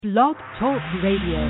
Blog Talk Radio.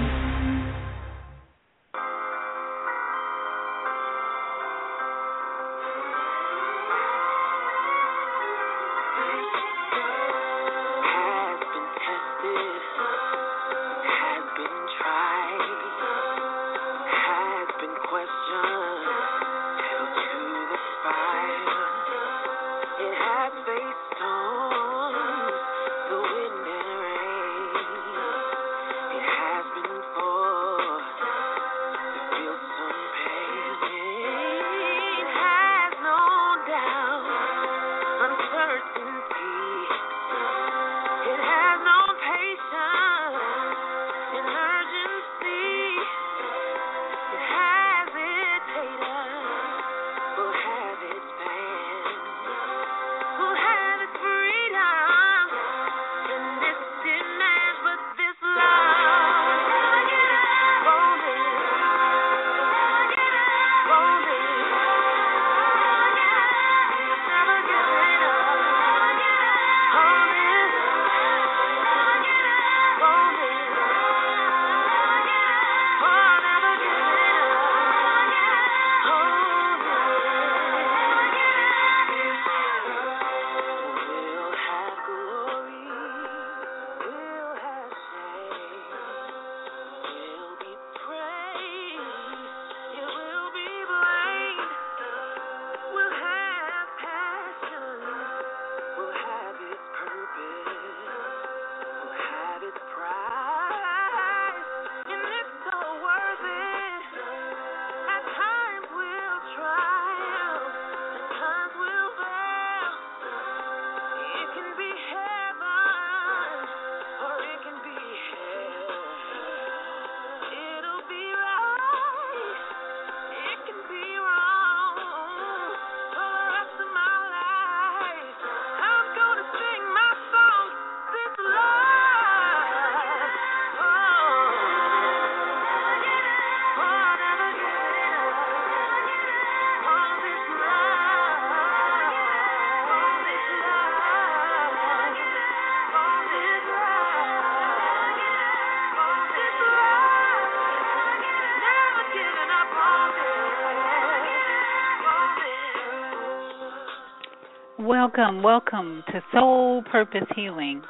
Welcome to Soul Purpose Healing.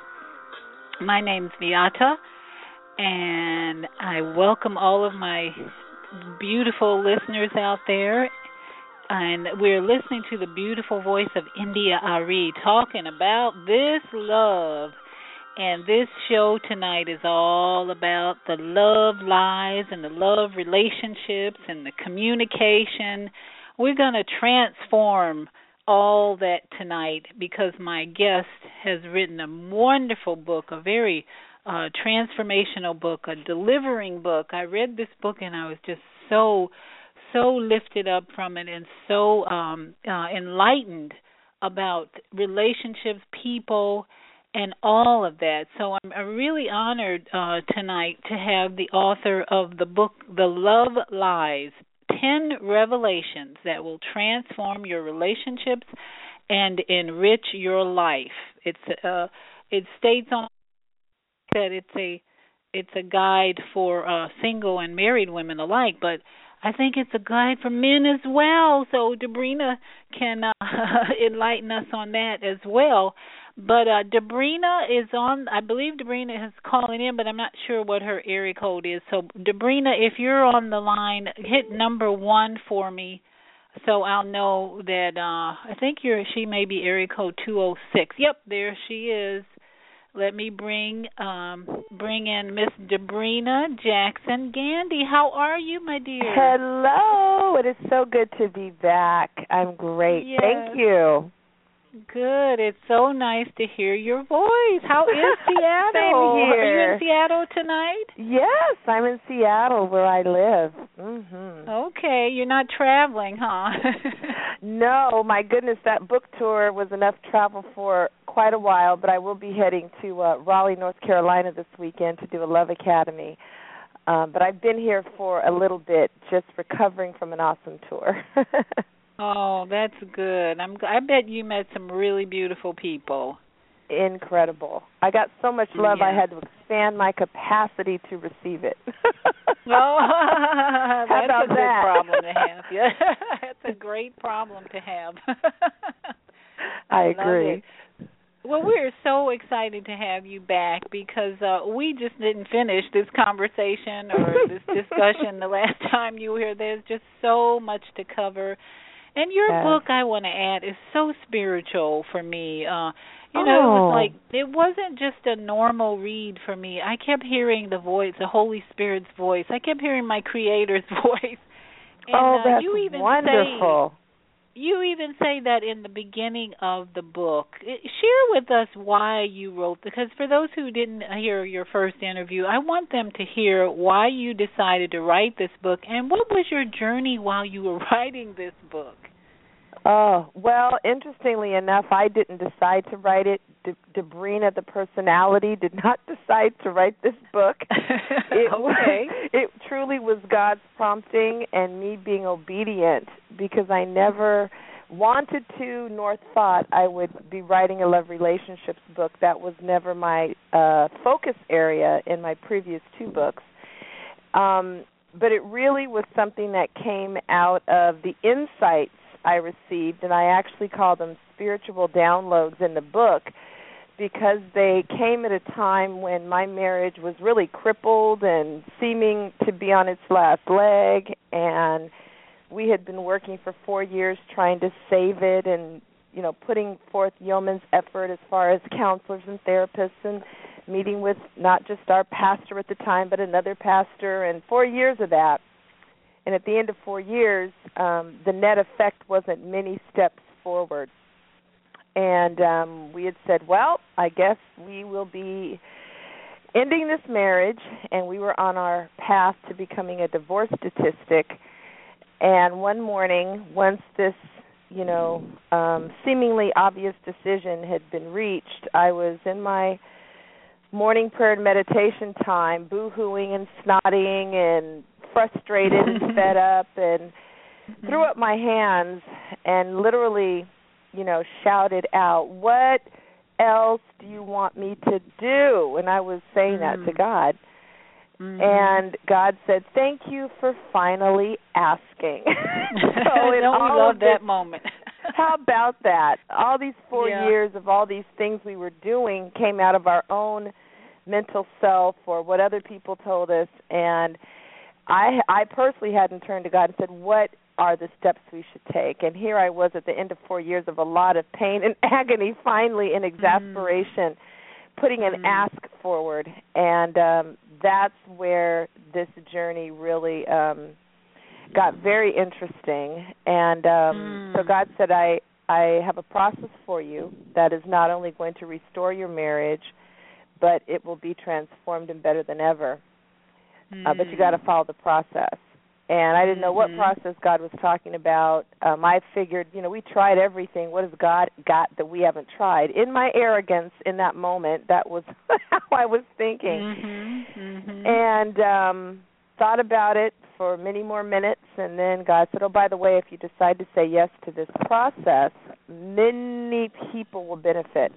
My name's Viata, and I welcome all of my beautiful listeners out there. And we're listening to the beautiful voice of India Ari talking about this love. And this show tonight is all about the love lives and the love relationships and the communication. We're going to transform all that tonight because my guest has written a wonderful book, a very transformational book, a delivering book. I read this book and I was just so lifted up from it and so enlightened about relationships, people, and all of that. So I'm really honored tonight to have the author of the book, The Love Lies, 10 revelations that will transform your relationships and enrich your life. It states on that it's a guide for single and married women alike, but I think it's a guide for men as well. So Debrina can enlighten us on that as well. But Debrina is on, I believe Debrina is calling in, but I'm not sure what her area code is. So Debrina, if you're on the line, hit number 1 for me so I'll know that I think she may be area code 206. Yep, there she is. Let me bring in Miss Debrina Jackson Gandy. How are you, my dear? Hello. It is so good to be back. I'm great. Yes. Thank you. Good. It's so nice to hear your voice. How is Seattle? Same here. Are you in Seattle tonight? Yes, I'm in Seattle where I live. Mm-hmm. Okay. You're not traveling, huh? No, my goodness, that book tour was enough travel for quite a while, but I will be heading to Raleigh, North Carolina this weekend to do a Love Academy. But I've been here for a little bit, just recovering from an awesome tour. Oh, that's good. I bet you met some really beautiful people. incredible. I got so much love, Yeah. I had to expand my capacity to receive it. Oh, How that's about a good that? problem to have. Yeah, that's a great problem to have. I love agree. it. Well, we're so excited to have you back because we just didn't finish this conversation or this discussion the last time you were here. There's just so much to cover. And your Yes. book, I want to add, is so spiritual for me. It was like, it wasn't just a normal read for me. I kept hearing the voice, the Holy Spirit's voice. I kept hearing my Creator's voice. And, that's you even wonderful. You even say that in the beginning of the book. Share with us why you wrote, because for those who didn't hear your first interview, I want them to hear why you decided to write this book and what was your journey while you were writing this book. Oh, well, interestingly enough, I didn't decide to write it. Debrina, the personality, did not decide to write this book. Okay. It truly was God's prompting and me being obedient, because I never wanted to nor thought I would be writing a love relationships book. That was never my focus area in my previous two books. But it really was something that came out of the insights I received, and I actually call them spiritual downloads in the book, because they came at a time when my marriage was really crippled and seeming to be on its last leg, and we had been working for 4 years trying to save it and, putting forth yeoman's effort as far as counselors and therapists and meeting with not just our pastor at the time but another pastor, and 4 years of that. And at the end of 4 years, the net effect wasn't many steps forward. And we had said, well, I guess we will be ending this marriage, and we were on our path to becoming a divorce statistic. And one morning, once this, seemingly obvious decision had been reached, I was in my morning prayer and meditation time, boo-hooing and snotting and frustrated and fed up, and threw up my hands and literally, shouted out, "What else do you want me to do?" And I was saying that to God. And God said, "Thank you for finally asking." So don't we love that moment? How about that? All these 4 years of all these things we were doing came out of our own mental self or what other people told us, and I personally hadn't turned to God and said, what are the steps we should take? And here I was at the end of 4 years of a lot of pain and agony, finally in exasperation, putting an ask forward. And that's where this journey really got very interesting. And so God said, I have a process for you that is not only going to restore your marriage, but it will be transformed and better than ever. But you got to follow the process. And I didn't know what process God was talking about. I figured, we tried everything. What has God got that we haven't tried? In my arrogance in that moment, that was how I was thinking. And thought about it for many more minutes, and then God said, oh, by the way, if you decide to say yes to this process, many people will benefit.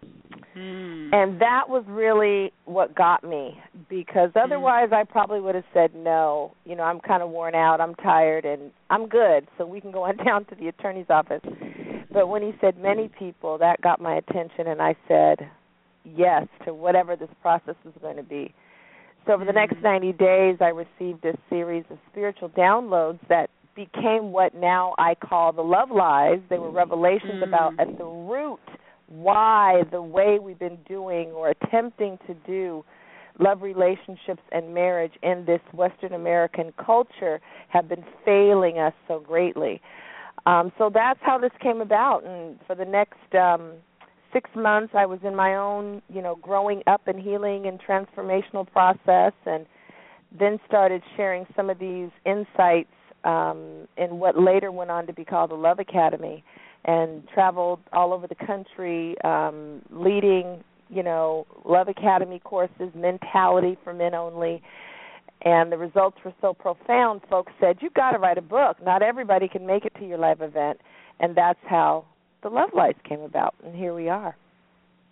And that was really what got me, because otherwise I probably would have said no. I'm kind of worn out, I'm tired, and I'm good, so we can go on down to the attorney's office. But when he said many people, that got my attention, and I said yes to whatever this process was going to be. So over the next 90 days, I received a series of spiritual downloads that became what now I call the love lies. They were revelations about at the root why the way we've been doing or attempting to do love relationships and marriage in this Western American culture have been failing us so greatly. So that's how this came about. And for the next 6 months, I was in my own, growing up and healing and transformational process, and then started sharing some of these insights in what later went on to be called the Love Academy, and traveled all over the country leading, Love Academy courses, mentality for men only. And the results were so profound, folks said, you've got to write a book. Not everybody can make it to your live event. And that's how the Love Lies came about. And here we are.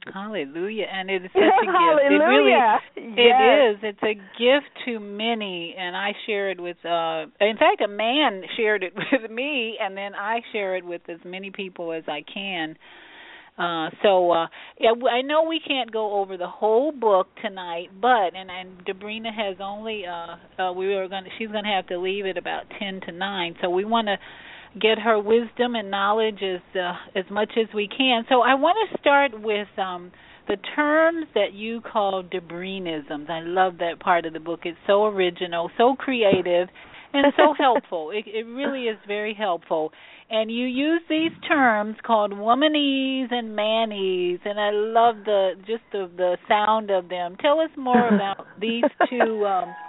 Hallelujah. And it is such a gift. Hallelujah. It is. It's a gift to many, and I share it with in fact a man shared it with me, and then I share it with as many people as I can. Yeah, I know we can't go over the whole book tonight, but and Debrina has only she's going to have to leave at about 10 to 9. So we want to get her wisdom and knowledge as much as we can. So I want to start with the terms that you call Debrinisms. I love that part of the book. It's so original, so creative, and so helpful. It really is very helpful. And you use these terms called womanese and manese, and I love the sound of them. Tell us more about these two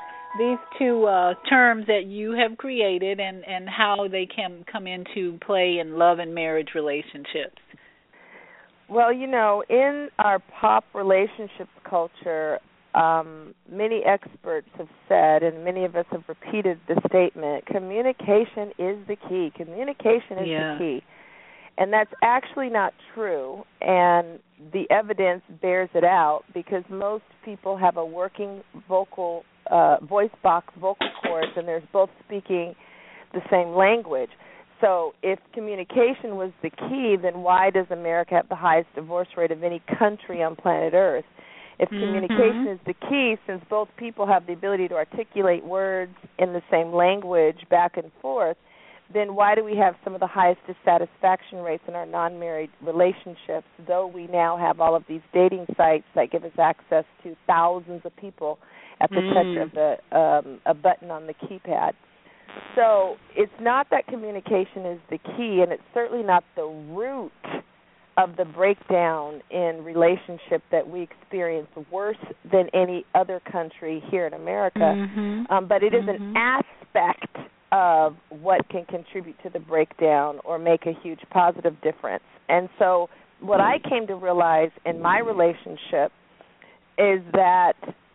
terms that you have created and how they can come into play in love and marriage relationships. Well, in our pop relationships culture, many experts have said, and many of us have repeated the statement, communication is the key. Communication is the key. And that's actually not true, and the evidence bears it out, because most people have a working voice box, vocal cords, and they're both speaking the same language. So if communication was the key, then why does America have the highest divorce rate of any country on planet Earth? If communication is the key, since both people have the ability to articulate words in the same language back and forth, then why do we have some of the highest dissatisfaction rates in our non-married relationships, though we now have all of these dating sites that give us access to thousands of people at the touch of a button on the keypad? So it's not that communication is the key, and it's certainly not the root of the breakdown in relationship that we experience worse than any other country here in America. But it is an aspect of what can contribute to the breakdown or make a huge positive difference. And so what I came to realize in my relationship is that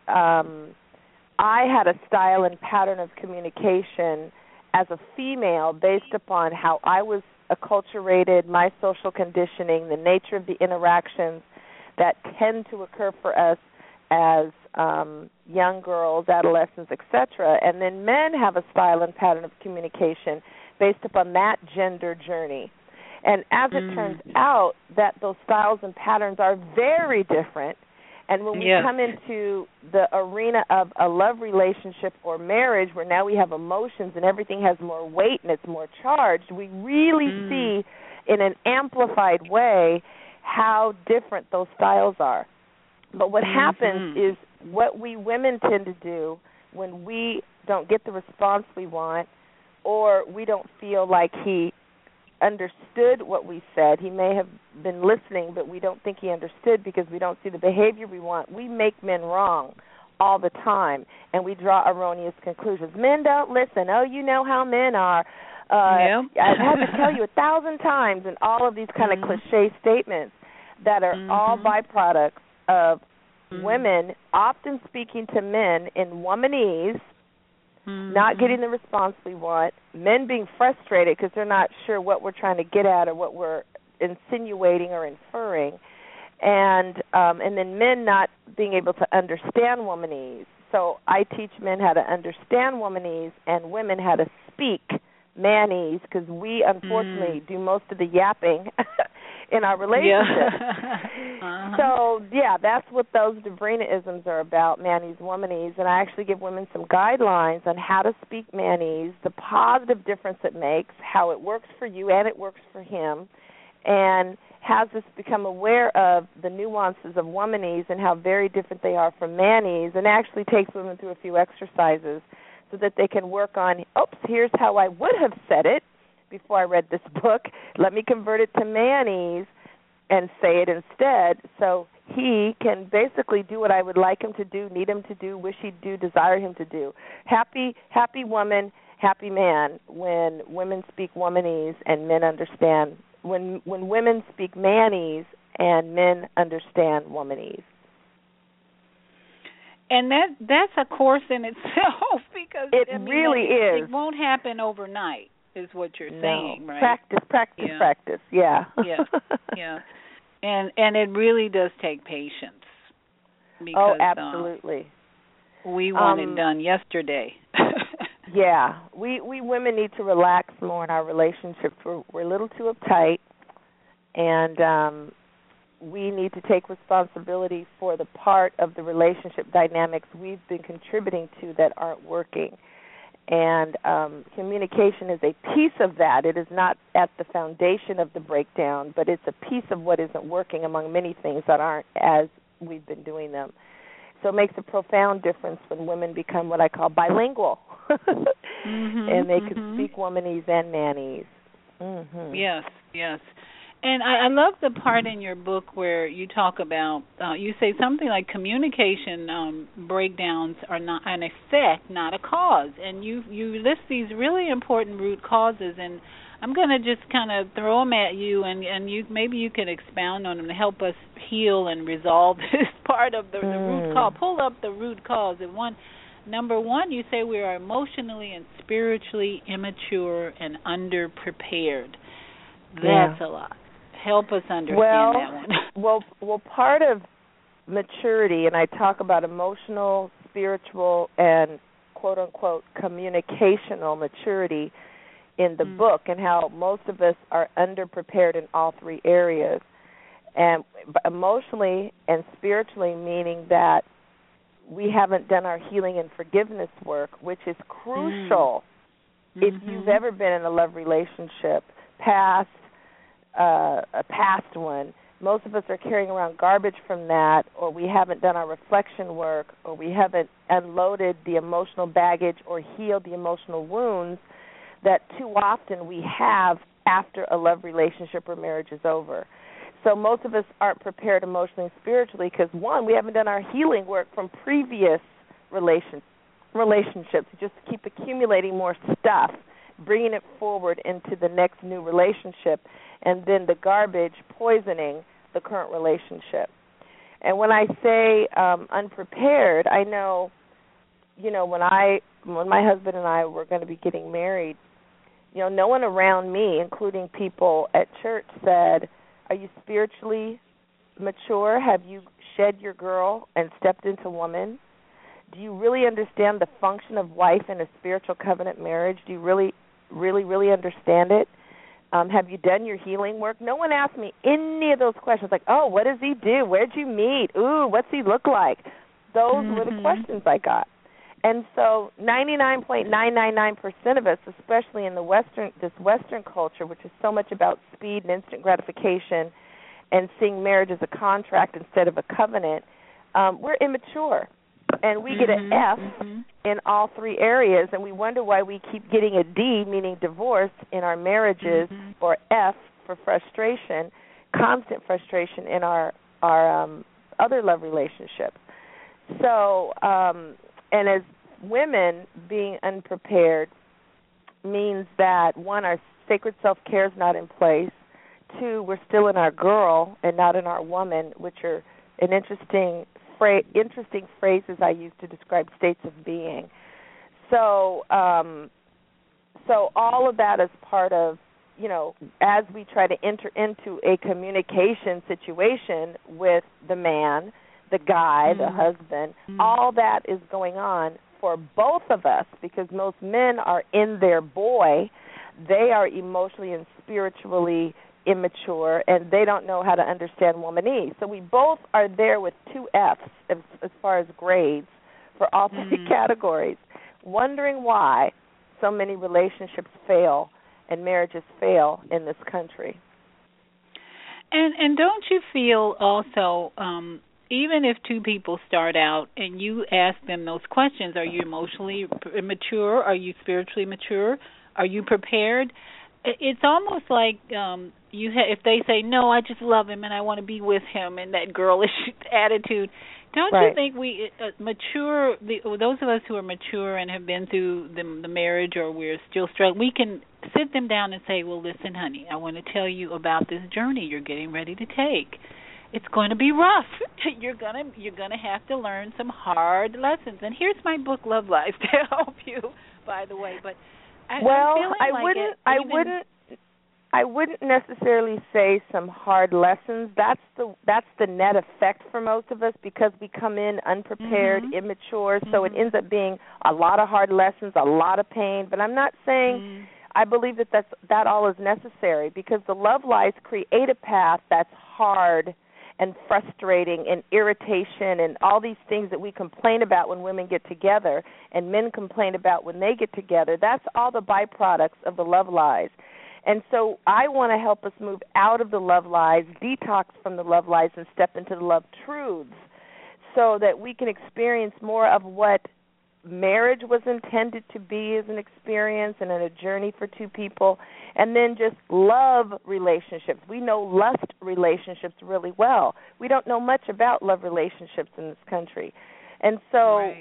I had a style and pattern of communication as a female based upon how I was acculturated, my social conditioning, the nature of the interactions that tend to occur for us as young girls, adolescents, etc. And then men have a style and pattern of communication based upon that gender journey. And as it turns out, that those styles and patterns are very different. And when we come into the arena of a love relationship or marriage, where now we have emotions and everything has more weight and it's more charged, we really see in an amplified way how different those styles are. But what happens is what we women tend to do when we don't get the response we want, or we don't feel like he understood what we said. He may have been listening, but we don't think he understood because we don't see the behavior we want. We make men wrong all the time, and we draw erroneous conclusions. Men don't listen. Oh, you know how men are. I've had to tell you 1,000 times, and all of these kind of cliche statements that are all byproducts of women often speaking to men in womanese, not getting the response we want, men being frustrated because they're not sure what we're trying to get at or what we're insinuating or inferring, and then men not being able to understand womanese. So I teach men how to understand womanese and women how to speak manese, because we unfortunately do most of the yapping in our relationship. So, that's what those Debrina-isms are about, manese, womanese, and I actually give women some guidelines on how to speak manese, the positive difference it makes, how it works for you and it works for him, and has us become aware of the nuances of womanese and how very different they are from manese, and actually takes women through a few exercises so that they can work on, here's how I would have said it before I read this book. Let me convert it to manese and say it instead, so he can basically do what I would like him to do, need him to do, wish he'd do, desire him to do. Happy woman, happy man when women speak womanese and men understand. When women speak manese and men understand womanese. And that's a course in itself, because it really is. It won't happen overnight, is what you're saying, right? Practice. Yeah. Yeah. And it really does take patience Oh, because absolutely. we want it done yesterday. Yeah, we women need to relax more in our relationships. We're a little too uptight, and we need to take responsibility for the part of the relationship dynamics we've been contributing to that aren't working. And communication is a piece of that. It is not at the foundation of the breakdown, but it's a piece of what isn't working among many things that aren't as we've been doing them. So it makes a profound difference when women become what I call bilingual. And they can speak womanese and manese. Yes, yes. And I love the part in your book where you talk about, you say something like communication breakdowns are not an effect, not a cause. And you list these really important root causes, and I'm going to just kind of throw them at you, and you maybe you could expound on them to help us heal and resolve this part of the root cause. Pull up the root cause. And number one, you say we are emotionally and spiritually immature and underprepared. That's a lot. Help us understand that one. well, part of maturity, and I talk about emotional, spiritual, and quote-unquote communicational maturity in the book, and how most of us are underprepared in all three areas. And emotionally and spiritually, meaning that we haven't done our healing and forgiveness work, which is crucial if you've ever been in a love relationship, a past one. Most of us are carrying around garbage from that, or we haven't done our reflection work, or we haven't unloaded the emotional baggage or healed the emotional wounds that too often we have after a love relationship or marriage is over. So most of us aren't prepared emotionally and spiritually because, one, we haven't done our healing work from previous relationships. We just keep accumulating more stuff, bringing it forward into the next new relationship, and then the garbage poisoning the current relationship. And when I say unprepared, I know, when my husband and I were going to be getting married, no one around me, including people at church, said, "Are you spiritually mature? Have you shed your girl and stepped into woman? Do you really understand the function of wife in a spiritual covenant marriage? Do you really, really, really understand it? Have you done your healing work?" No one asked me any of those questions, like, "Oh, what does he do? Where'd you meet? Ooh, what's he look like?" Those were the questions I got. And so 99.999% of us, especially in this Western culture, which is so much about speed and instant gratification and seeing marriage as a contract instead of a covenant, we're immature. And we get an F in all three areas, and we wonder why we keep getting a D, meaning divorce, in our marriages, or F for frustration, constant frustration in our other love relationships. So, and as women, being unprepared means that, one, our sacred self-care is not in place. Two, we're still in our girl and not in our woman, which are an interesting phrases I use to describe states of being. So, so all of that is part of, as we try to enter into a communication situation with the man, the guy, the husband, all that is going on for both of us, because most men are in their boy. They are emotionally and spiritually immature, and they don't know how to understand womanese. So we both are there with two Fs as far as grades for all three categories, wondering why so many relationships fail and marriages fail in this country. And don't you feel also, even if two people start out and you ask them those questions, are you emotionally mature? Are you spiritually mature? Are you prepared? It's almost like if they say, no, I just love him and I want to be with him, and that girlish attitude, don't you think we mature, those of us who are mature and have been through the marriage, or we're still struggling, we can sit them down and say, well, listen, honey, I want to tell you about this journey you're getting ready to take. It's going to be rough. You're gonna have to learn some hard lessons. And here's my book, Love Life, to help you, by the way. But I I wouldn't necessarily say some hard lessons. That's the net effect for most of us because we come in unprepared, immature, so it ends up being a lot of hard lessons, a lot of pain. But I'm not saying I believe that all is necessary because the love lies create a path that's hard and frustrating and irritation and all these things that we complain about when women get together and men complain about when they get together. That's all the byproducts of the love lies. And so I want to help us move out of the love lies, detox from the love lies, and step into the love truths so that we can experience more of what marriage was intended to be as an experience and a journey for two people, and then just love relationships. We know lust relationships really well. We don't know much about love relationships in this country. And so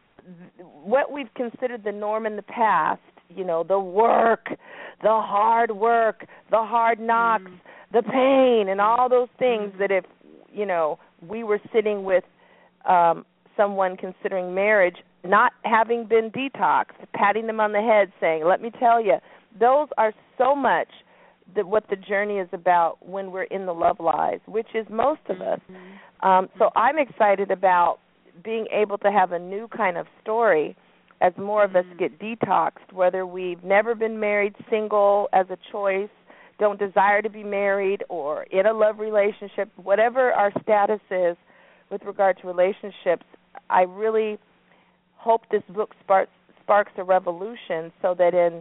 what we've considered the norm in the past, the work, the hard work, the hard knocks, the pain, and all those things that if, we were sitting with someone considering marriage, not having been detoxed, patting them on the head saying, let me tell you, those are so much what the journey is about when we're in the love lies, which is most of us. So I'm excited about being able to have a new kind of story as more of us get detoxed, whether we've never been married, single as a choice, don't desire to be married, or in a love relationship, whatever our status is with regard to relationships. I really hope this book sparks a revolution so that in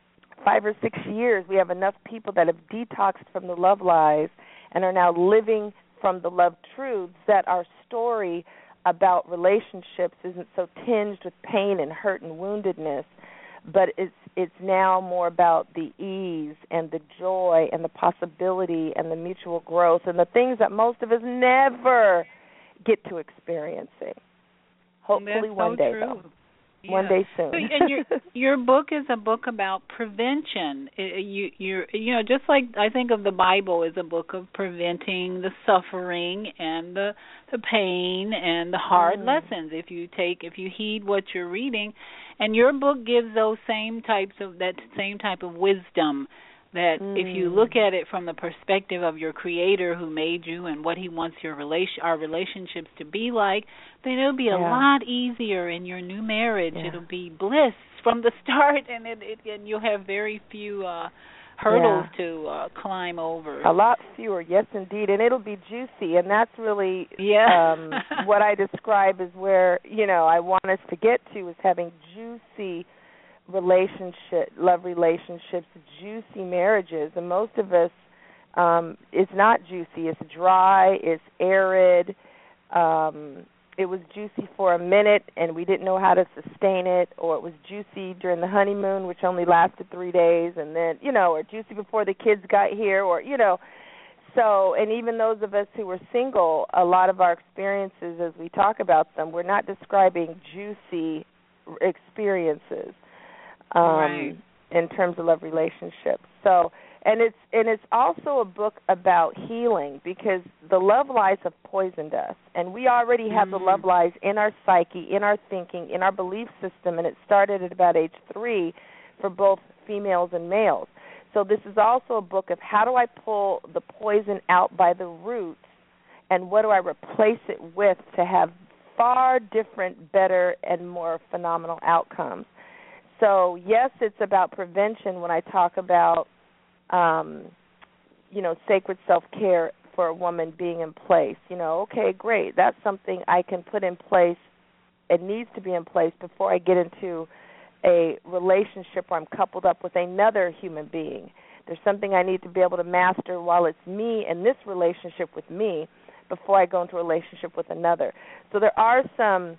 5 or 6 years we have enough people that have detoxed from the love lies and are now living from the love truths, that our story about relationships isn't so tinged with pain and hurt and woundedness, but it's now more about the ease and the joy and the possibility and the mutual growth and the things that most of us never get to experiencing. Hopefully one day, though. Yeah. One day soon. So, and your book is a book about prevention. You're just like I think of the Bible as a book of preventing the suffering and the pain and the hard lessons. If you heed what you're reading, and your book gives that same type of wisdom. That if you look at it from the perspective of your Creator who made you and what He wants our relationships to be like, then it'll be a lot easier in your new marriage. Yeah. It'll be bliss from the start, and you'll have very few hurdles to climb over. A lot fewer, yes, indeed, and it'll be juicy, and that's really what I describe as where I want us to get to is having juicy love relationships, juicy marriages, and most of us, it's not juicy. It's dry. It's arid. It was juicy for a minute, and we didn't know how to sustain it, or it was juicy during the honeymoon, which only lasted 3 days, and then, or juicy before the kids got here, or, So, and even those of us who were single, a lot of our experiences as we talk about them, we're not describing juicy experiences. In terms of love relationships. So, and it's also a book about healing because the love lies have poisoned us, and we already have the love lies in our psyche, in our thinking, in our belief system, and it started at about age 3 for both females and males. So this is also a book of how do I pull the poison out by the roots, and what do I replace it with to have far different, better, and more phenomenal outcomes. So, yes, it's about prevention when I talk about, sacred self-care for a woman being in place. Okay, great. That's something I can put in place. It needs to be in place before I get into a relationship where I'm coupled up with another human being. There's something I need to be able to master while it's me and this relationship with me before I go into a relationship with another. So there are some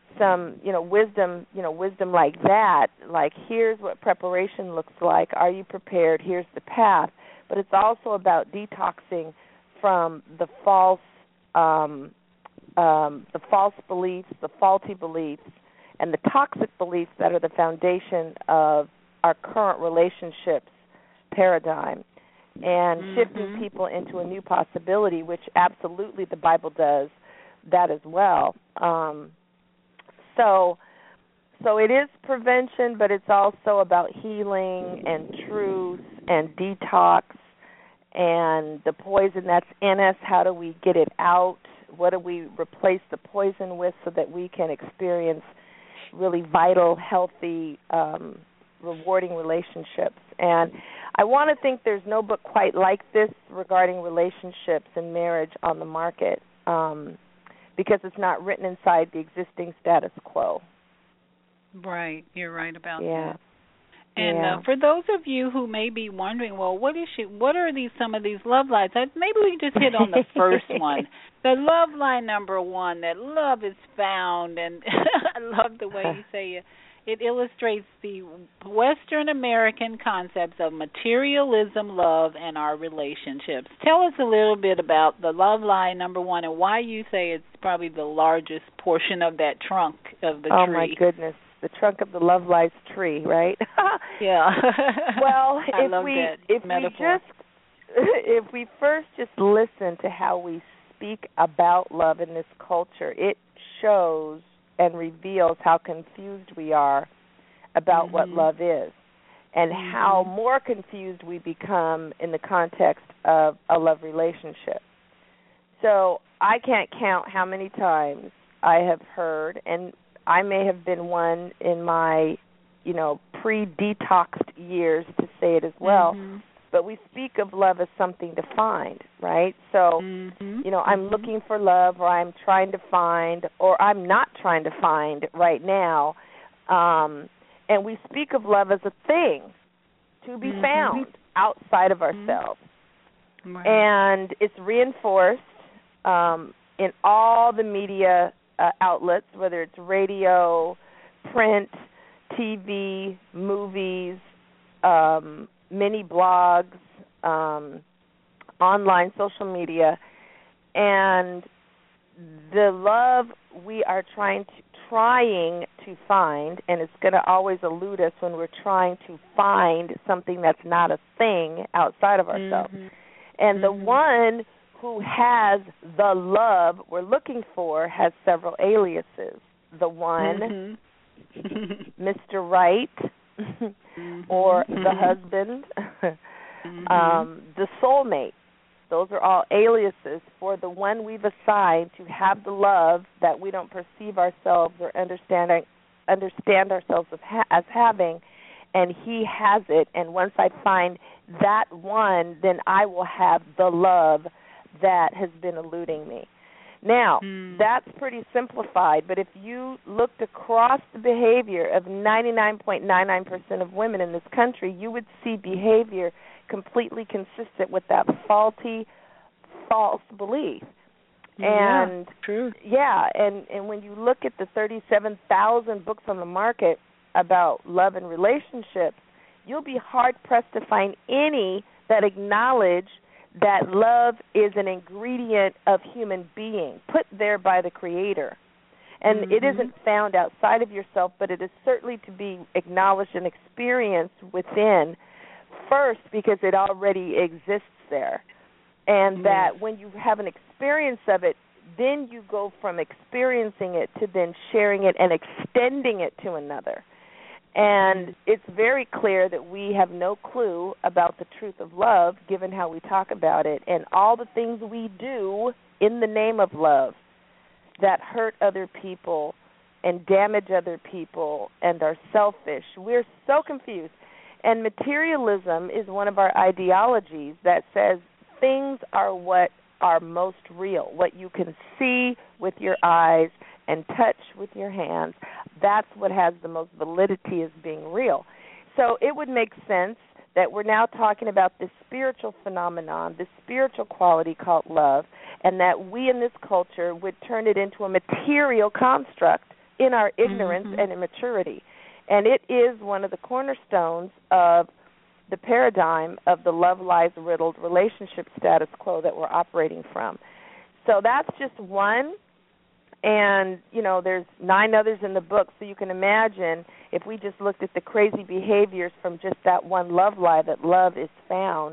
wisdom like that, like here's what preparation looks like. Are you prepared? Here's the path. But it's also about detoxing from the false beliefs, the faulty beliefs, and the toxic beliefs that are the foundation of our current relationships paradigm, and shifting people into a new possibility, which absolutely the Bible does that as well. So it is prevention, but it's also about healing and truth and detox and the poison that's in us. How do we get it out? What do we replace the poison with so that we can experience really vital, healthy, rewarding relationships? And I want to think there's no book quite like this regarding relationships and marriage on the market, because it's not written inside the existing status quo. Right, you're right about Yeah. that. And for those of you who may be wondering, well, what are some of these love lines? Maybe we just hit on the first one, the love line number one, that love is found. And I love the way you say it. It illustrates the Western American concepts of materialism, love, and our relationships. Tell us a little bit about the love line number one and why you say it's probably the largest portion of that trunk of the tree. Oh, my goodness. The trunk of the love lies tree, right? Yeah. Well, I love that metaphor. If we first just listen to how we speak about love in this culture, it shows and reveals how confused we are about what love is, and how more confused we become in the context of a love relationship. So I can't count how many times I have heard, and I may have been one in my, pre-detoxed years to say it as well, but we speak of love as something to find, right? So, I'm looking for love, or I'm trying to find, or I'm not trying to find right now, and we speak of love as a thing to be found outside of ourselves. Right. And it's reinforced in all the media outlets, whether it's radio, print, TV, movies, mini blogs, online social media, and the love we are trying to find, and it's going to always elude us when we're trying to find something that's not a thing outside of ourselves. And the one who has the love we're looking for has several aliases. The one, Mr. Right, or the husband, the soulmate. Those are all aliases for the one we've assigned to have the love that we don't perceive ourselves or understand ourselves as having, and he has it. And once I find that one, then I will have the love that has been eluding me. Now, that's pretty simplified, but if you looked across the behavior of 99.99% of women in this country, you would see behavior completely consistent with that faulty, false belief. And true. Yeah, and when you look at the 37,000 books on the market about love and relationships, you'll be hard-pressed to find any that acknowledge that love is an ingredient of human being, put there by the Creator. And it isn't found outside of yourself, but it is certainly to be acknowledged and experienced within first, because it already exists there. And that when you have an experience of it, then you go from experiencing it to then sharing it and extending it to another. And it's very clear that we have no clue about the truth of love, given how we talk about it, and all the things we do in the name of love that hurt other people and damage other people and are selfish. We're so confused. And materialism is one of our ideologies that says things are what are most real, what you can see with your eyes and touch with your hands. That's what has the most validity as being real. So it would make sense that we're now talking about this spiritual phenomenon, this spiritual quality called love, and that we in this culture would turn it into a material construct in our ignorance and immaturity. And it is one of the cornerstones of the paradigm of the love lies riddled relationship status quo that we're operating from. So that's just one. And, there's 9 others in the book, so you can imagine if we just looked at the crazy behaviors from just that one love lie, that love is found.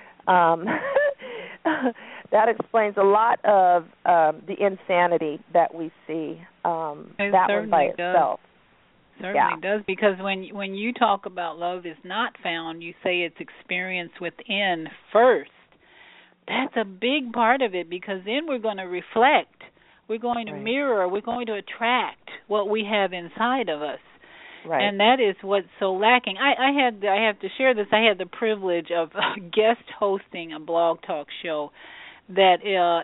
That explains a lot of the insanity that we see, that one by itself. certainly does, because when you talk about love is not found, you say it's experienced within first. That's a big part of it, because then we're going to reflect, we're going to mirror, we're going to attract what we have inside of us. Right. And that is what's so lacking. I have to share this. I had the privilege of guest hosting a blog talk show that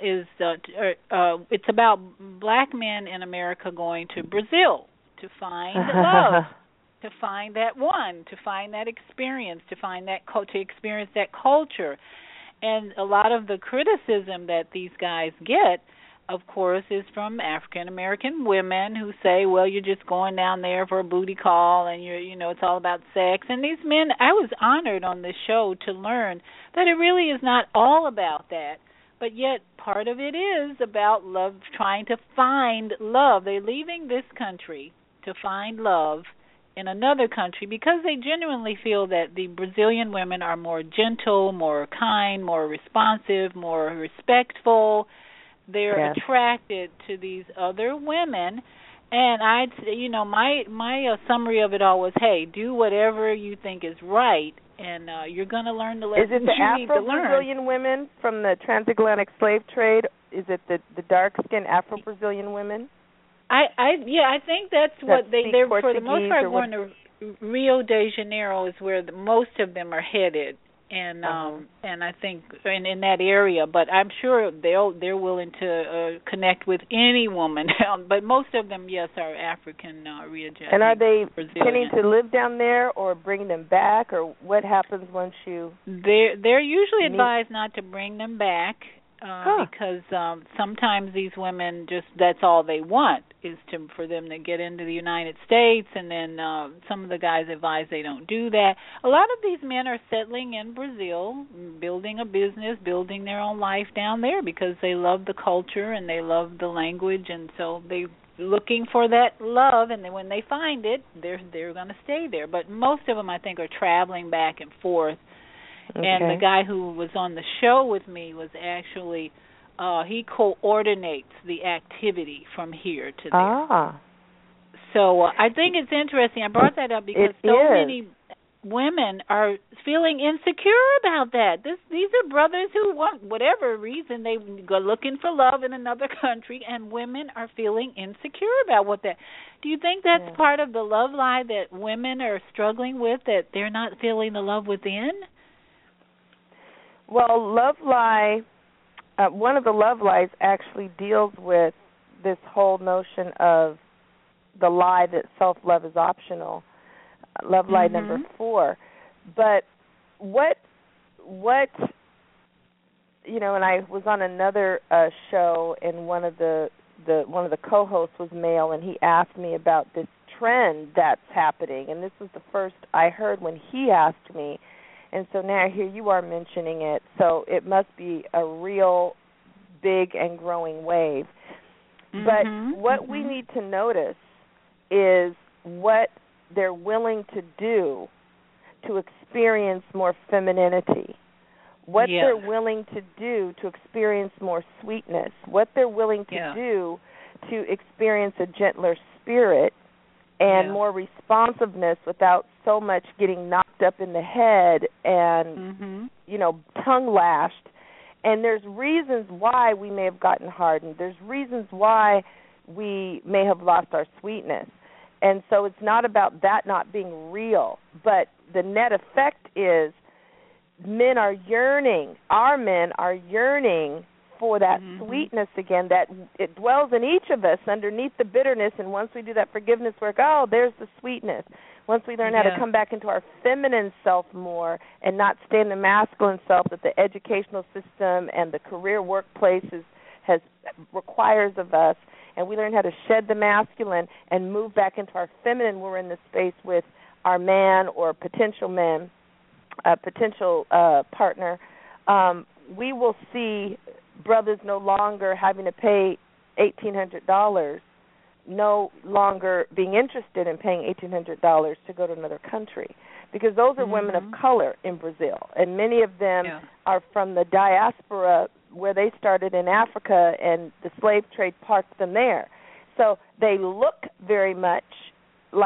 it's about black men in America going to Brazil to find love, to find that one, to find that experience, to find that to experience that culture. And a lot of the criticism that these guys get, of course, is from African American women who say, well, you're just going down there for a booty call and it's all about sex. And these men, I was honored on this show to learn that it really is not all about that, but yet part of it is about love, trying to find love. They're leaving this country to find love in another country because they genuinely feel that the Brazilian women are more gentle, more kind, more responsive, more respectful. They're attracted to these other women, and my summary of it all was, hey, do whatever you think is right, and you're going to learn the lessons you need to learn. Is it the Afro-Brazilian women from the transatlantic slave trade? Is it the dark-skinned Afro-Brazilian women? I think that's what they're for the most part going to Rio de Janeiro is where most of them are headed. And and I think in that area, but I'm sure they're willing to connect with any woman. But most of them, yes, are African Rio de Janeiro. And are they Brazilian. tending to live down there, or bring them back, or what happens once you? They're usually advised not to bring them back because sometimes these women that's all they want is for them to get into the United States, and then some of the guys advise they don't do that. A lot of these men are settling in Brazil, building a business, building their own life down there because they love the culture and they love the language, and so they're looking for that love, and then when they find it, they're going to stay there. But most of them, I think, are traveling back and forth. Okay. And the guy who was on the show with me was actually, he coordinates the activity from here to there. So I think it's interesting. I brought that up because many women are feeling insecure about that. These are brothers who want, whatever reason, they go looking for love in another country, and women are feeling insecure about what that. Do you think that's part of the love lie that women are struggling with, that they're not feeling the love within? Well, love lie, one of the love lies actually deals with this whole notion of the lie that self-love is optional, love lie number 4. But what and I was on another show, and one of the co-hosts was male, and he asked me about this trend that's happening, and this was the first I heard when he asked me. And so now here you are mentioning it, so it must be a real big and growing wave. But what we need to notice is what they're willing to do to experience more femininity, what they're willing to do to experience more sweetness, what they're willing to do to experience a gentler spirit and more responsiveness without so much getting knocked up in the head and, tongue lashed. And there's reasons why we may have gotten hardened. There's reasons why we may have lost our sweetness. And so it's not about that not being real, but the net effect is men are yearning, our men are yearning for that sweetness again, that it dwells in each of us underneath the bitterness, and once we do that forgiveness work, there's the sweetness. Once we learn how to come back into our feminine self more and not stay in the masculine self that the educational system and the career workplace requires of us, and we learn how to shed the masculine and move back into our feminine, we're in the space with our man or potential man, potential partner, we will see brothers no longer having to pay $1,800, no longer being interested in paying $1,800 to go to another country, because those are women of color in Brazil, and many of them are from the diaspora where they started in Africa, and the slave trade parked them there. So they look very much like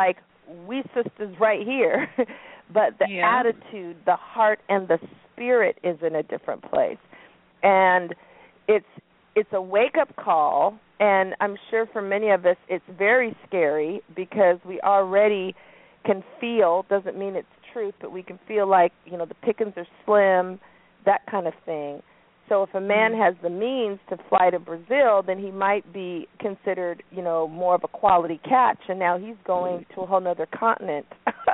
we sisters right here, but the attitude, the heart, and the spirit is in a different place. And it's a wake-up call, and I'm sure for many of us it's very scary because we already can feel, doesn't mean it's truth, but we can feel like, the pickings are slim, that kind of thing. So if a man has the means to fly to Brazil, then he might be considered, more of a quality catch, and now he's going to a whole other continent.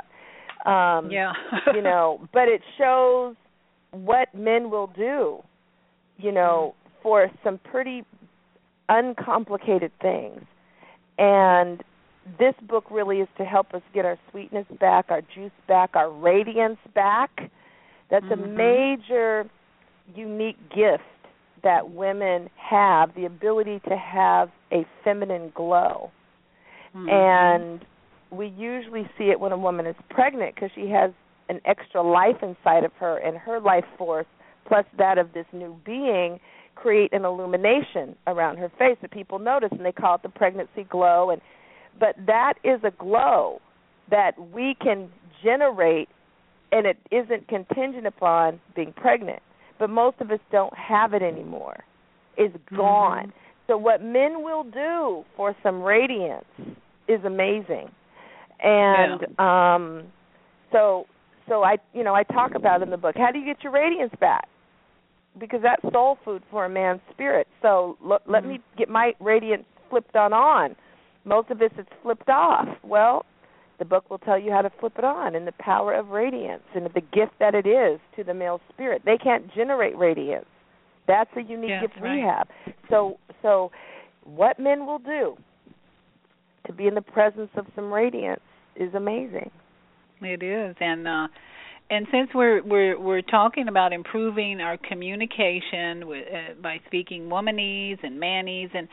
But it shows what men will do, for some pretty uncomplicated things. And this book really is to help us get our sweetness back, our juice back, our radiance back. That's a major unique gift that women have, the ability to have a feminine glow. And we usually see it when a woman is pregnant because she has an extra life inside of her, and her life force plus that of this new being create an illumination around her face that people notice, and they call it the pregnancy glow. But that is a glow that we can generate, and it isn't contingent upon being pregnant. But most of us don't have it anymore. It's gone. So what men will do for some radiance is amazing. And so I talk about it in the book. How do you get your radiance back? Because that's soul food for a man's spirit. So let me get my radiance flipped on. Most of us, it's flipped off. Well, the book will tell you how to flip it on and the power of radiance and the gift that it is to the male spirit. They can't generate radiance. That's a unique gift we have. So what men will do to be in the presence of some radiance is amazing. It is, and since we're talking about improving our communication by speaking womanese and manese, and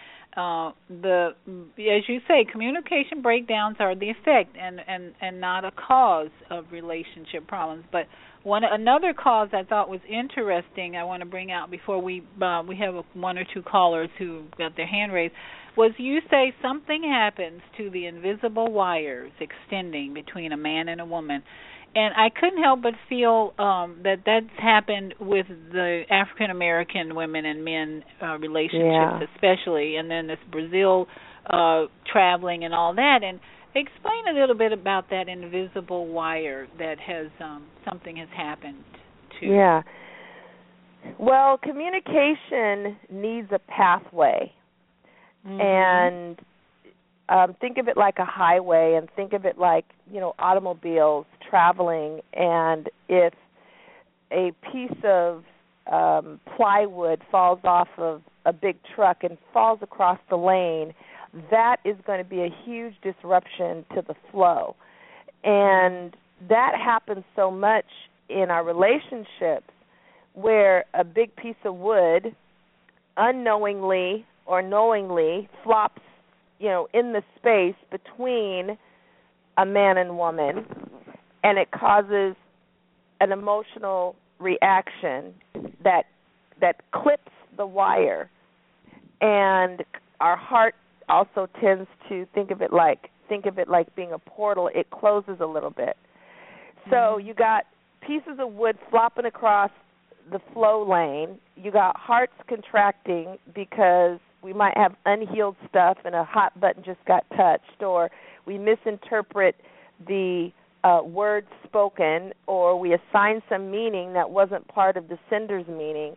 as you say, communication breakdowns are the effect and not a cause of relationship problems. But another cause I thought was interesting, I want to bring out before we have one or two callers who got their hand raised, was you say something happens to the invisible wires extending between a man and a woman. And I couldn't help but feel that's happened with the African American women and men relationships, especially, and then this Brazil traveling and all that. And explain a little bit about that invisible wire that has something has happened to. Yeah. Well, communication needs a pathway, and think of it like a highway, and think of it like, automobiles traveling, and if a piece of plywood falls off of a big truck and falls across the lane, that is going to be a huge disruption to the flow. And that happens so much in our relationships, where a big piece of wood unknowingly or knowingly flops, in the space between a man and woman, and it causes an emotional reaction that clips the wire. And our heart also tends to think of it like being a portal. It closes a little bit. So you got pieces of wood flopping across the flow lane. You got hearts contracting because we might have unhealed stuff and a hot button just got touched, or we misinterpret the words spoken, or we assign some meaning that wasn't part of the sender's meaning.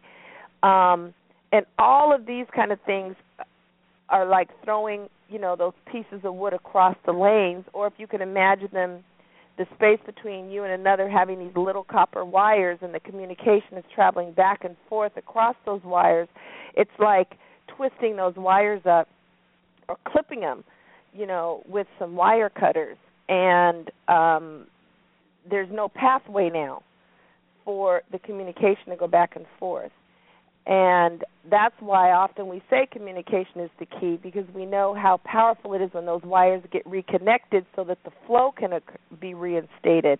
And all of these kind of things are like throwing, those pieces of wood across the lanes, or if you can imagine them, the space between you and another having these little copper wires, and the communication is traveling back and forth across those wires. It's like twisting those wires up or clipping them, with some wire cutters. And there's no pathway now for the communication to go back and forth. And that's why often we say communication is the key, because we know how powerful it is when those wires get reconnected so that the flow can be reinstated.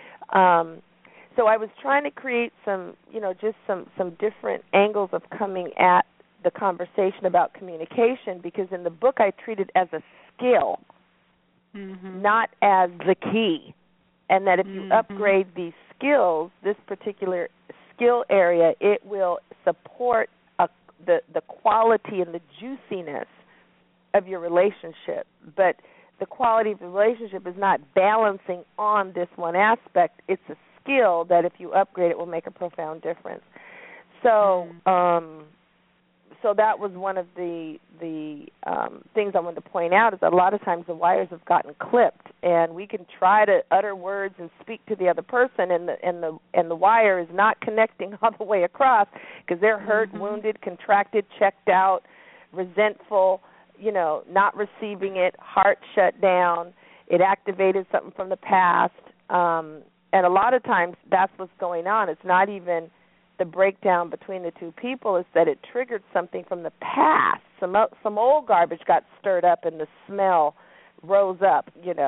So I was trying to create some, just some different angles of coming at the conversation about communication, because in the book I treat it as a skill. not as the key. And that if you upgrade these skills, this particular skill area, it will support the quality and the juiciness of your relationship. But the quality of the relationship is not balancing on this one aspect. It's a skill that if you upgrade it will make a profound difference. So so that was one of the things I wanted to point out, is that a lot of times the wires have gotten clipped, and we can try to utter words and speak to the other person, and the wire is not connecting all the way across because they're hurt, wounded, contracted, checked out, resentful, not receiving it, heart shut down. It activated something from the past, and a lot of times that's what's going on. It's not even the breakdown between the two people, is that it triggered something from the past. Some old garbage got stirred up and the smell rose up,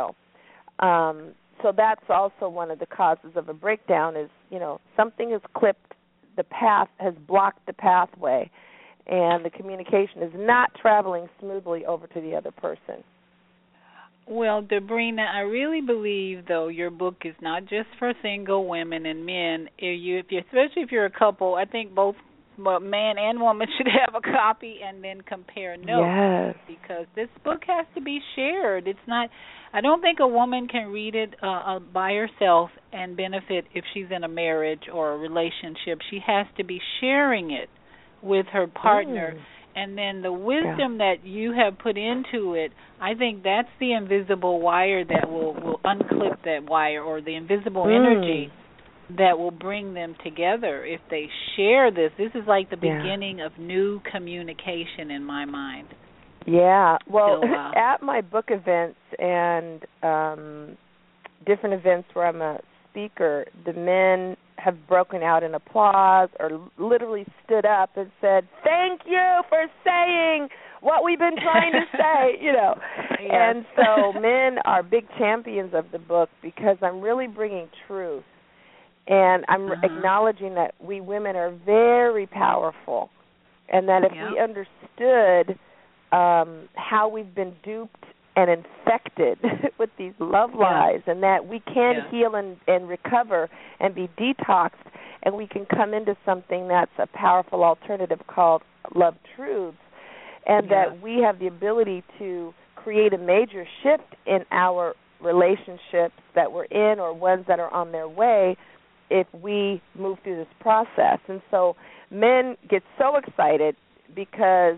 So that's also one of the causes of a breakdown is, something is clipped, the path has blocked the pathway, and the communication is not traveling smoothly over to the other person. Well, Debrina, I really believe, though, your book is not just for single women and men. Especially if you're a couple, I think both man and woman should have a copy and then compare notes. Yes. Because this book has to be shared. It's not. I don't think a woman can read it by herself and benefit if she's in a marriage or a relationship. She has to be sharing it with her partner. And then the wisdom that you have put into it, I think that's the invisible wire that will unclip that wire, or the invisible energy that will bring them together if they share this. This is like the beginning of new communication in my mind. Yeah. Well, at my book events and different events where I'm a speaker, the men have broken out in applause or literally stood up and said, "Thank you for saying what we've been trying to say," Yes. And so men are big champions of the book because I'm really bringing truth. And I'm acknowledging that we women are very powerful, and that if we understood how we've been duped and infected with these love lies, and that we can heal and recover and be detoxed, and we can come into something that's a powerful alternative called Love Truths, and that we have the ability to create a major shift in our relationships that we're in or ones that are on their way if we move through this process. And so men get so excited because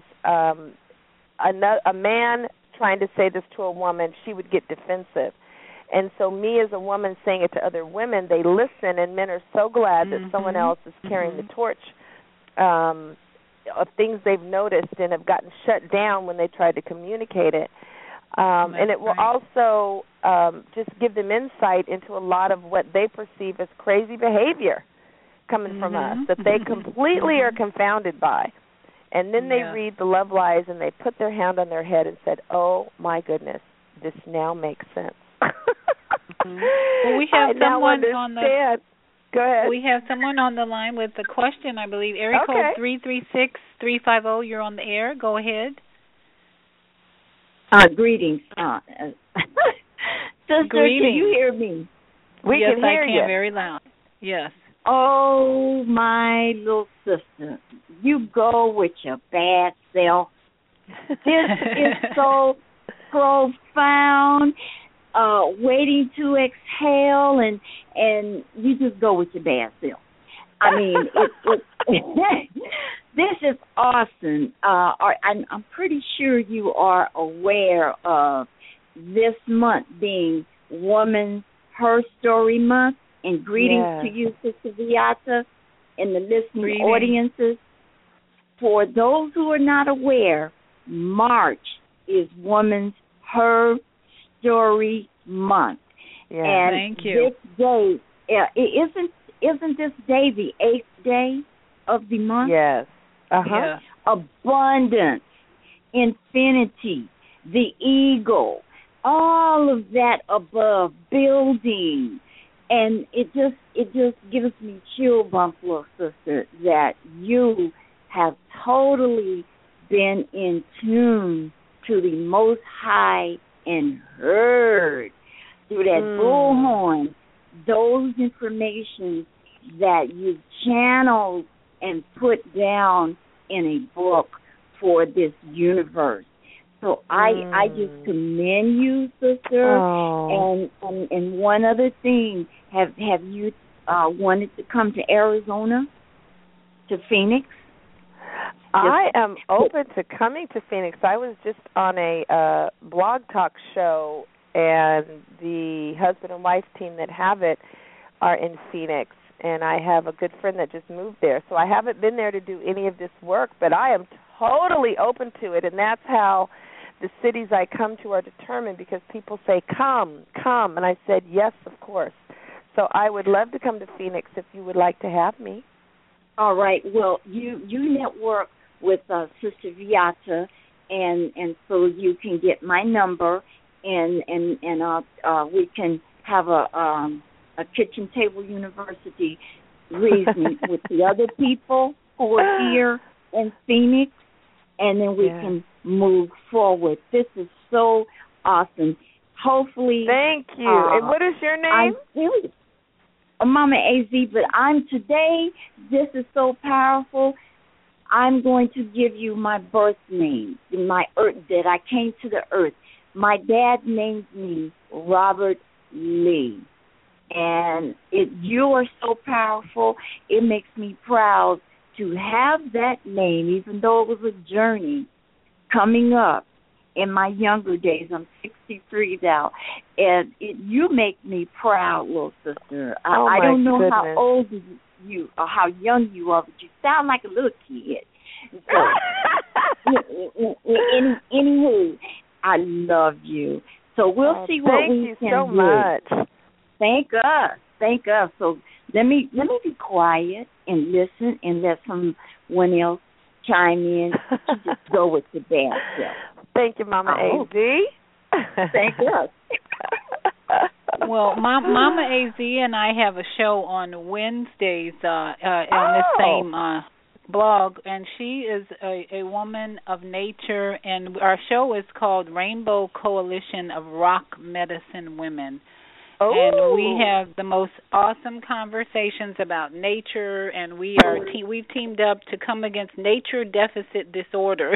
a man trying to say this to a woman, she would get defensive. And so me as a woman saying it to other women, they listen, and men are so glad that someone else is carrying the torch of things they've noticed and have gotten shut down when they tried to communicate it. And it will also just give them insight into a lot of what they perceive as crazy behavior coming from us, that they completely are confounded by. And then they read the love lies and they put their hand on their head and said, "Oh, my goodness, this now makes sense." Well, we have someone on the... Go ahead. We have someone on the line with a question, I believe. Area code 336-350. You're on the air. Go ahead. Greetings. Sister, greetings. Can you hear me? We can hear you. Yes, I can, very loud. Yes. Oh, my little sister, you go with your bad self. This is so profound. Waiting to exhale, and you just go with your bad self. I mean, this is awesome. I'm pretty sure you are aware of this month being Woman Her Story Month, and greetings to you, Sister Viyahta, and the listening audiences. For those who are not aware, March is Woman's Her Story Month. And thank you. This day, isn't this day the 8th day of the month? Yes. Yeah. Abundance, infinity, the eagle, all of that above, building. And it just gives me chill bumps, little sister, that you have totally been in tune to the Most High and heard through that bullhorn those information that you've channeled and put down in a book for this universe. So I just commend you, sister. Oh. And one other thing, have you wanted to come to Arizona, to Phoenix? I am open to coming to Phoenix. I was just on a blog talk show, and the husband and wife team that have it are in Phoenix, and I have a good friend that just moved there. So I haven't been there to do any of this work, but I am totally open to it, and that's how the cities I come to are determined, because people say, come, and I said, yes, of course. So I would love to come to Phoenix if you would like to have me. All right. Well, you network with Sister Viata, and so you can get my number, and we can have a kitchen table university reason with the other people who are here in Phoenix, and then we can move forward. This is so awesome. Hopefully. Thank you. And what is your name? Mama AZ, but today, this is so powerful. I'm going to give you my birth name, my earth, that I came to the earth. My dad named me Robert Lee. And you are so powerful, it makes me proud to have that name, even though it was a journey coming up in my younger days. I'm 63 now, and you make me proud, little sister. I don't know how old you or how young you are, but you sound like a little kid. So, anywho, I love you. So we'll see what we can do. Thank you so much. Thank us. So let me be quiet and listen and let someone else chime in. You just go with the bad self. Thank you, Mama AZ. Thank us. Well, Mama AZ and I have a show on Wednesdays on this same blog, and she is a woman of nature, and our show is called Rainbow Coalition of Rock Medicine Women. And we have the most awesome conversations about nature, and we've teamed up to come against nature deficit disorder.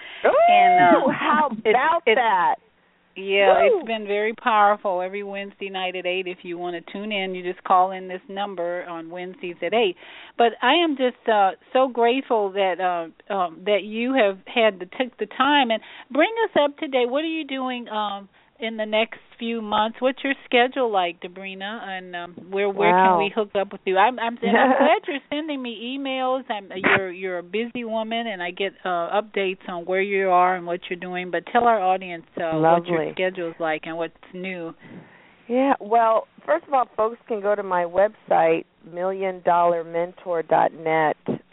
How about that? Yeah, it's been very powerful every Wednesday night at 8. If you want to tune in, you just call in this number on Wednesdays at 8. But I am just so grateful that that you have took the time and bring us up to date. What are you doing in the next few months? What's your schedule like, Debrina? And where can we hook up with you? I'm glad you're sending me emails. You're a busy woman, and I get updates on where you are and what you're doing. But tell our audience what your schedule's like and what's new. Yeah, well, first of all, folks can go to my website, milliondollarmentor.net,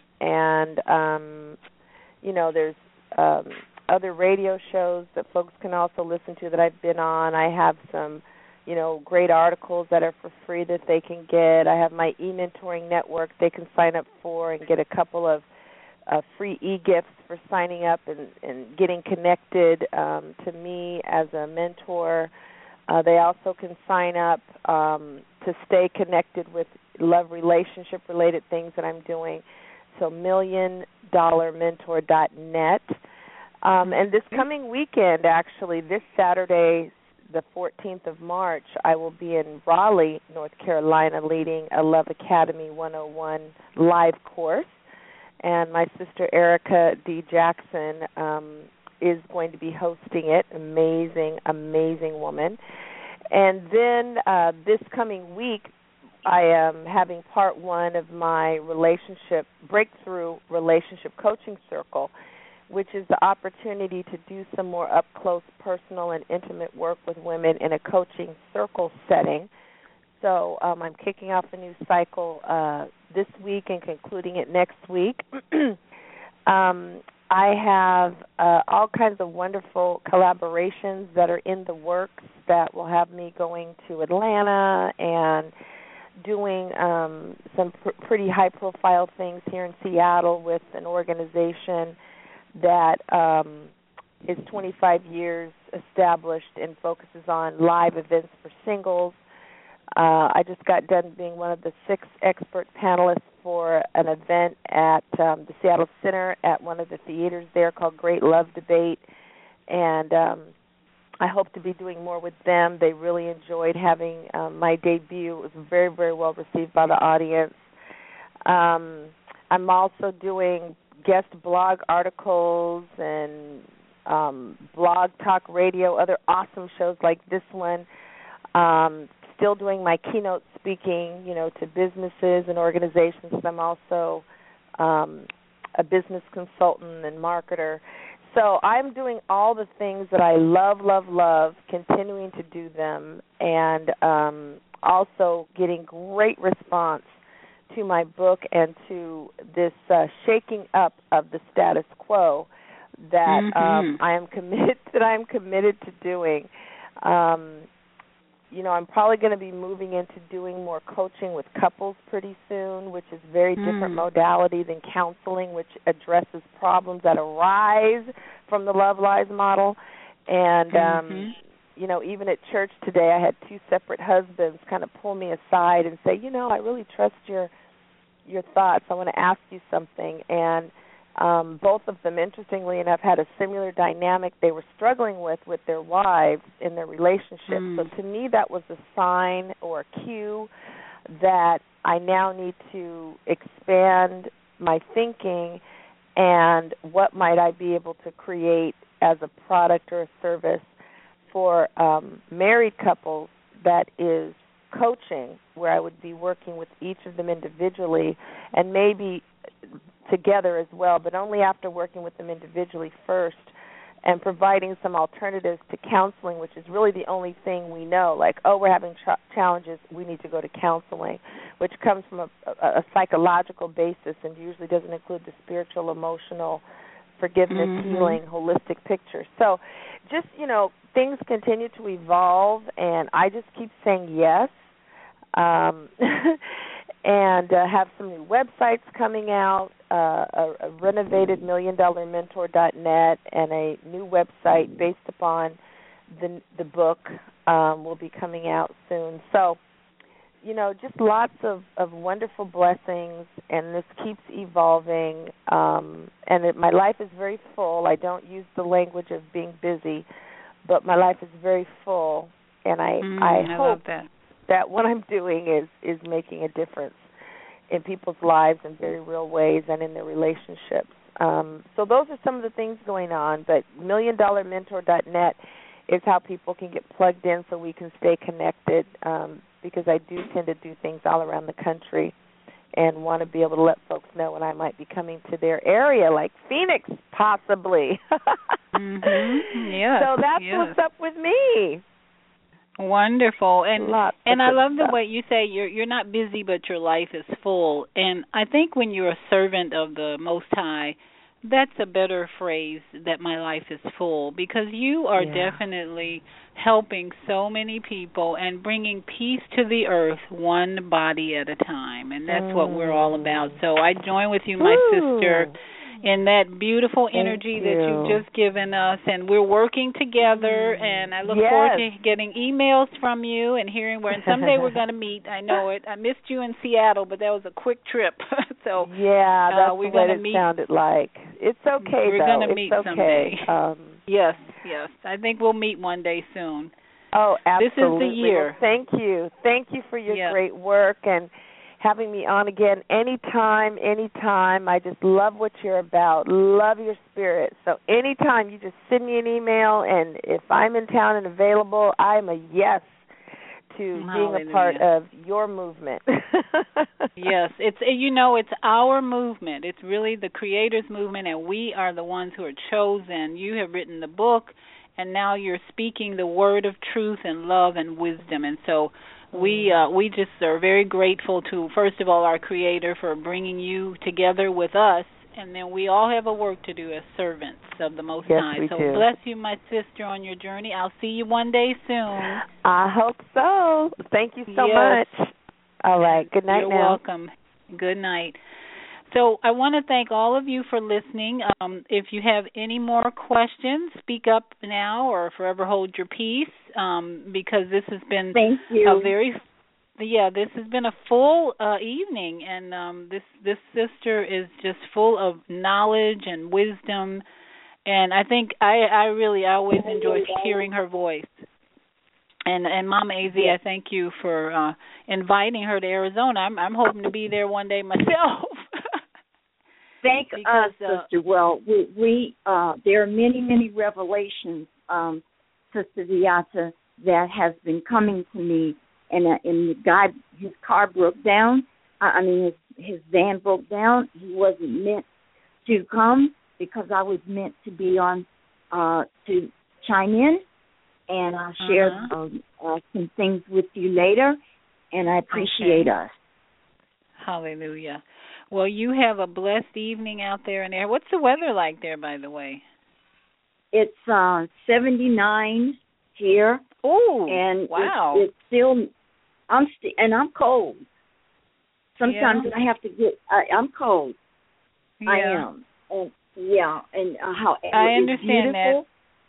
and there's other radio shows that folks can also listen to that I've been on. I have some, great articles that are for free that they can get. I have my e-mentoring network they can sign up for and get a couple of free e-gifts for signing up and getting connected to me as a mentor. They also can sign up to stay connected with love relationship-related things that I'm doing. So milliondollarmentor.net. And this coming weekend, actually, this Saturday, the 14th of March, I will be in Raleigh, North Carolina, leading a Love Academy 101 live course. And my sister Erica D. Jackson is going to be hosting it. Amazing, amazing woman. And then this coming week, I am having part 1 of my breakthrough relationship coaching circle, which is the opportunity to do some more up-close, personal, and intimate work with women in a coaching circle setting. So I'm kicking off a new cycle this week and concluding it next week. I have all kinds of wonderful collaborations that are in the works that will have me going to Atlanta and doing some pretty high-profile things here in Seattle with an organization that is 25 years established and focuses on live events for singles. I just got done being one of the 6 expert panelists for an event at the Seattle Center at one of the theaters there called Great Love Debate, and I hope to be doing more with them. They really enjoyed having my debut. It was very, very well received by the audience. I'm also doing guest blog articles and blog talk radio, other awesome shows like this one. Still doing my keynote speaking, to businesses and organizations. I'm also a business consultant and marketer. So I'm doing all the things that I love, love, love, continuing to do them, and also getting great response to my book and to this shaking up of the status quo that I am committed to doing. I'm probably going to be moving into doing more coaching with couples pretty soon, which is a very different modality than counseling, which addresses problems that arise from the Love Lies model. And, even at church today, I had 2 separate husbands kind of pull me aside and say, I really trust your thoughts. I want to ask you something. And both of them, interestingly enough, had a similar dynamic they were struggling with their wives in their relationship. So to me, that was a sign or a cue that I now need to expand my thinking and what might I be able to create as a product or a service for married couples that is coaching, where I would be working with each of them individually and maybe together as well, but only after working with them individually first and providing some alternatives to counseling, which is really the only thing we know. Like, we're having challenges, we need to go to counseling, which comes from a psychological basis and usually doesn't include the spiritual, emotional, forgiveness, healing, holistic picture. So just, things continue to evolve, and I just keep saying yes. And have some new websites coming out, a renovated milliondollarmentor.net, and a new website based upon the book will be coming out soon. So, just lots of wonderful blessings, and this keeps evolving. My life is very full. I don't use the language of being busy, but my life is very full, and I hope that what I'm doing is making a difference in people's lives in very real ways and in their relationships. So those are some of the things going on, but milliondollarmentor.net is how people can get plugged in so we can stay connected, because I do tend to do things all around the country and want to be able to let folks know when I might be coming to their area, like Phoenix, possibly. Yes, so that's what's up with me. Wonderful. And I love the way you say you're not busy, but your life is full. And I think when you're a servant of the Most High, that's a better phrase, that my life is full, because you are definitely helping so many people and bringing peace to the earth one body at a time. And that's what we're all about. So I join with you, my sister, in that beautiful energy that you've just given us, and we're working together, and I look forward to getting emails from you and hearing and someday we're going to meet. I know it. I missed you in Seattle, but that was a quick trip. So that's we're what it sounded like. It's okay, we're going to meet someday. Yes. I think we'll meet one day soon. Oh, absolutely. This is the year. Well, thank you for your great work and having me on again anytime. I just love what you're about, love your spirit. So anytime you just send me an email, and if I'm in town and available, I'm a yes to being a part of your movement. Yes, it's our movement. It's really the Creator's movement, and we are the ones who are chosen. You have written the book, and now you're speaking the word of truth and love and wisdom, and so we just are very grateful to, first of all, our Creator for bringing you together with us, and then we all have a work to do as servants of the Most High. So bless you, my sister, on your journey. I'll see you one day soon. I hope so. Thank you so much. All right. Good night. You're welcome. Good night. So I want to thank all of you for listening. If you have any more questions, speak up now or forever hold your peace, because this has been Thank you. this has been a full evening, and this sister is just full of knowledge and wisdom, and I think I always enjoy hearing her voice. And Mama AZ, I thank you for inviting her to Arizona. I'm hoping to be there one day myself. Thank us, Sister. Well, we there are many revelations, Sister Viata, that has been coming to me. And the guy, his car broke down. His van broke down. He wasn't meant to come because I was meant to be on to chime in. And I'll share some things with you later, and I appreciate us. Hallelujah. Well, you have a blessed evening out there in there. What's the weather like there, by the way? It's 79 here. Oh, and wow. It's still, I'm cold. Sometimes I have to get, I'm cold. Yeah. I am. And however, I understand that.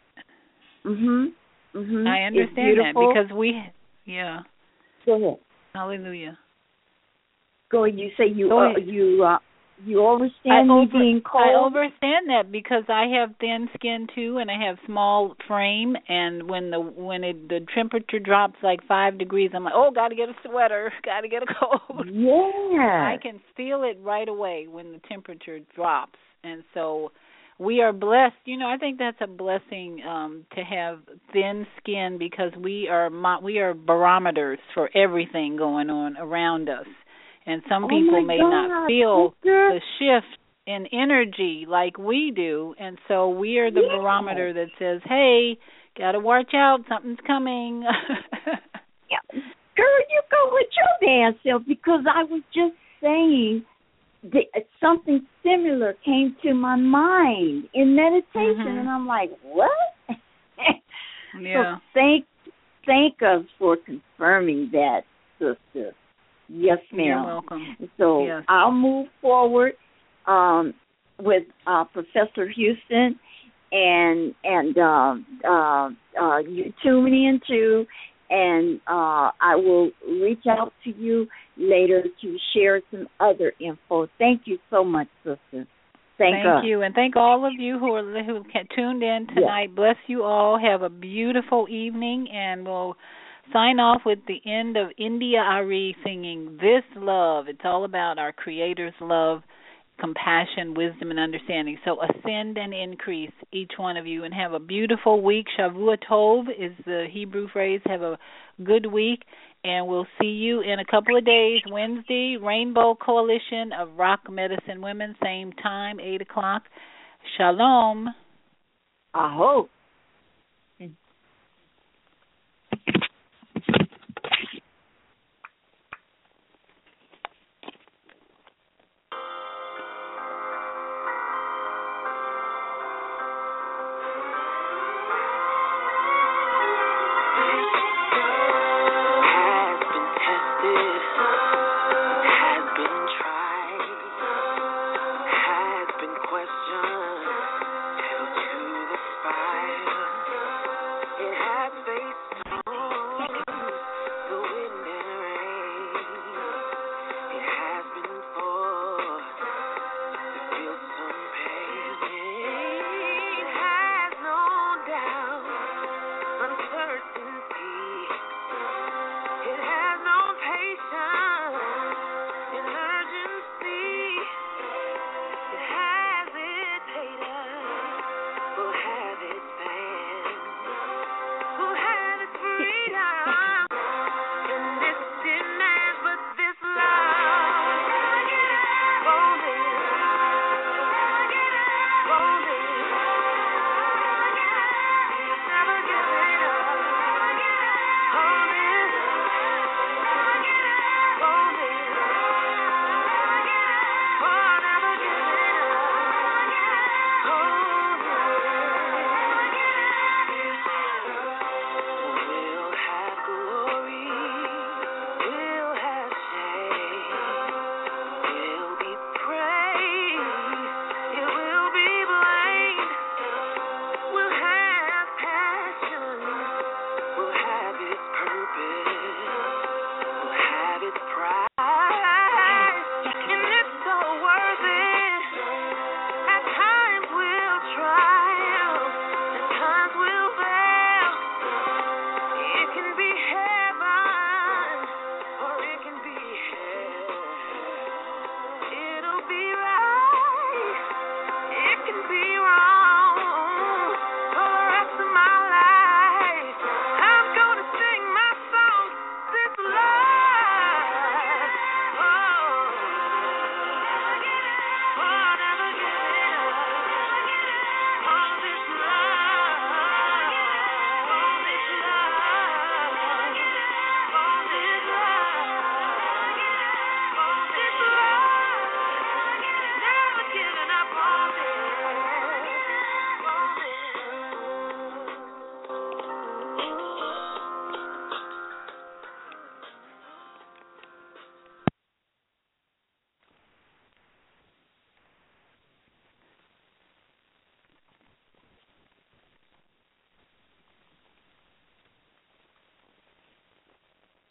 I understand that because Go ahead. Hallelujah. Go ahead. You say you understand me being cold? I understand that because I have thin skin too, and I have small frame. And when the temperature drops like 5 degrees, I'm like, oh, got to get a sweater, got to get a coat. Yeah. I can feel it right away when the temperature drops, and so we are blessed. I think that's a blessing to have thin skin because we are barometers for everything going on around us. And some people may not feel the shift in energy like we do, and so we are the barometer that says, hey, got to watch out, something's coming. Girl, you go with your damn self because I was just saying something similar came to my mind in meditation, and I'm like, what? Yeah. So thank us for confirming that, sister. Yes, ma'am. You're welcome. So yes. I'll move forward with Professor Houston, and you tune in too, and I will reach out to you later to share some other info. Thank you so much, sister. Thank you, and thank all of you who tuned in tonight. Yes. Bless you all. Have a beautiful evening, and we'll sign off with the end of India Ari singing This Love. It's all about our Creator's love, compassion, wisdom, and understanding. So ascend and increase, each one of you, and have a beautiful week. Shavua Tov is the Hebrew phrase. Have a good week, and we'll see you in a couple of days, Wednesday, Rainbow Coalition of Rock Medicine Women, same time, 8 o'clock. Shalom. I hope.